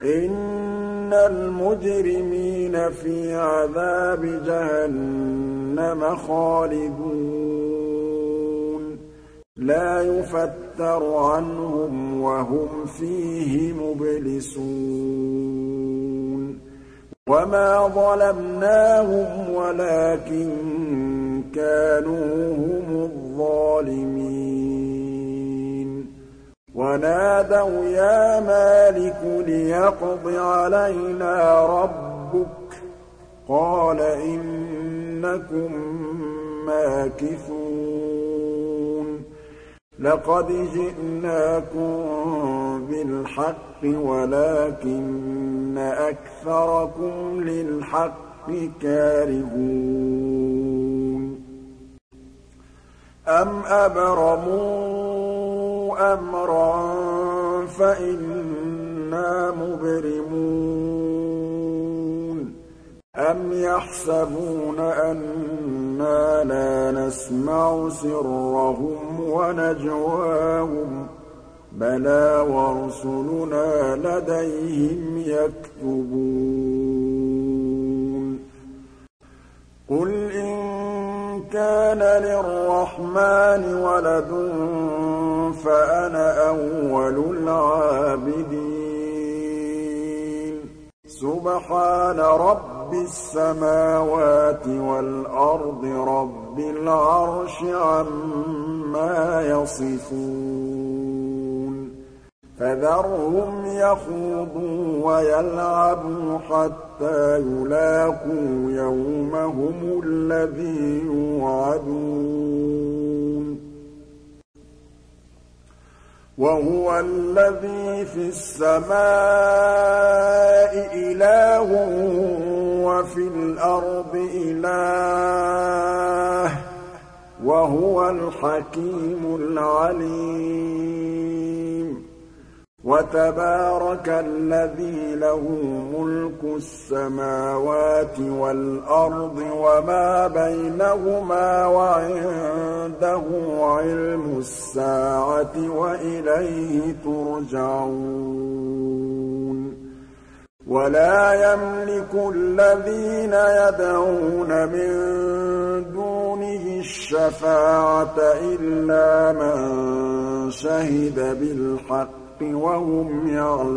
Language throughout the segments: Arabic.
إِنَّ الْمُجْرِمِينَ فِي عَذَابِ جَهَنَّمَ خَالِدُونَ لَا يُفَتَّرُ عَنْهُمْ وَهُمْ فِيهِ مُبْلِسُونَ وَمَا ظَلَمْنَاهُمْ وَلَٰكِن كَانُوا هُمُ الظَّالِمِينَ وَنَادَوْا يَا مَالِكُ لِيَقْضِ عَلَيْنَا رَبُّكَ ۖ قَالَ إِنَّكُم مَّاكِثُونَ لَقَدْ جِئْنَاكُم بِالْحَقِّ وَلَٰكِنَّ أَكْثَرَكُمْ لِلْحَقِّ كَارِهُونَ أَمْ أَبْرَمُوا أَمْرًا فَإِنَّا مُبْرِمُونَ أَمْ يَحْسَبُونَ أَنَّا لَا نَسْمَعُ سِرَّهُمْ وَنَجْوَاهُم ۚ بَلَىٰ وَرُسُلُنَا لَدَيْهِمْ يَكْتُبُونَ قُلْ إِن كَانَ لِلرَّحْمَٰنِ وَلَدٌ فَأَنَا أَوَّلُ الْعَابِدِينَ سُبْحَانَ رَبِّ السَّمَاوَاتِ وَالْأَرْضِ رَبِّ الْعَرْشِ عَمَّا يَصِفُونَ فَذَرْهُمْ يَخُوضُوا وَيَلْعَبُوا حَتَّىٰ يُلَاقُوا يَوْمَهُمُ الَّذِي يُوعَدُونَ وَهُوَ الَّذِي فِي السَّمَاءِ إِلَٰهٌ وَفِي الْأَرْضِ إِلَٰهٌ ۚ وَهُوَ الْحَكِيمُ الْعَلِيمُ وَتَبَارَكَ الَّذِي لَهُ مُلْكُ السَّمَاوَاتِ وَالْأَرْضِ وَمَا بَيْنَهُمَا وَعِندَهُ عِلْمُ السَّاعَةِ وَإِلَيْهِ تُرْجَعُونَ وَلَا يَمْلِكُ الَّذِينَ يَدْعُونَ مِن دُونِهِ الشَّفَاعَةَ إِلَّا مَن شَهِدَ بِالْحَقِّ وَهُمْ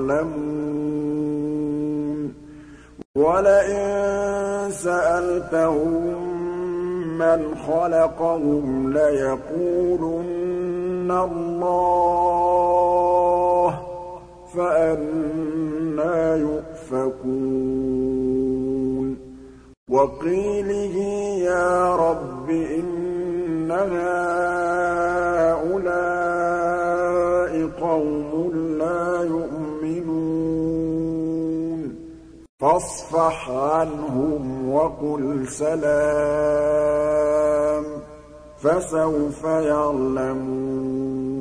يَعْلَمُونَ وَلَئِن سَأَلْتَهُم مَّنْ خَلَقَهُمْ لَيَقُولُنَّ اللَّهُ ۖ فَأَنَّىٰ يُؤْفَكُونَ وَقِيلِهِ يَا رَبِّ إِنَّ هَٰؤُلَاءِ قَوْمٌ لَّا يُؤْمِنُونَ فَاصْفَحْ عَنْهُمْ وَقُلْ سَلَامٌ فَسَوْفَ يَعْلَمُونَ